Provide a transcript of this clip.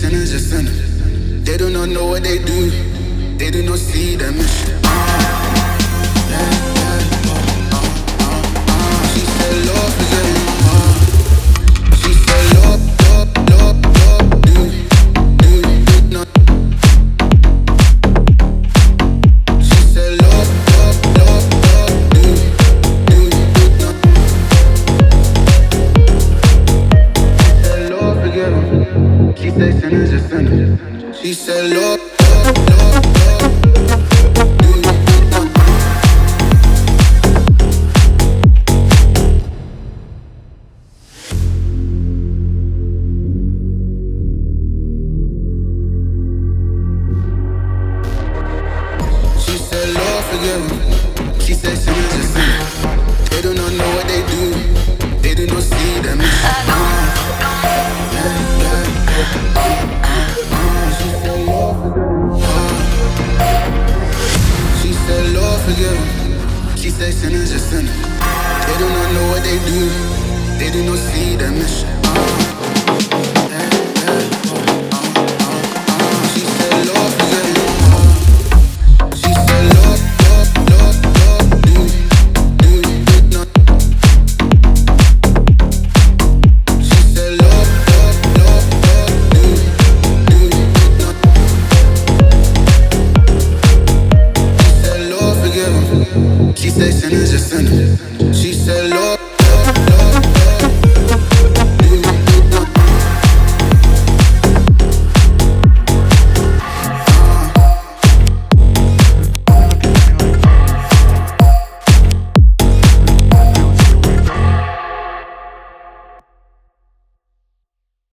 sinners are sinners. They do not know what they do. They do not see the mission. She said, Lord, forgive me. She said, Lord, Lord, Lord, Lord, do not. She said, Lord, Lord, Lord, Lord, do not. She said, Lord, forgive me. She said, sinners are sinners. She said, Lord, Lord, Lord, Lord, do not. She said, Lord, forgive me. She said, sinners are sinners. They do not know what they do. They do not see the mission. She said, Lord, forgive me. She said, Lord, forgive me. She said, sinners are sinners. They do not know what they do. They do not see the mission.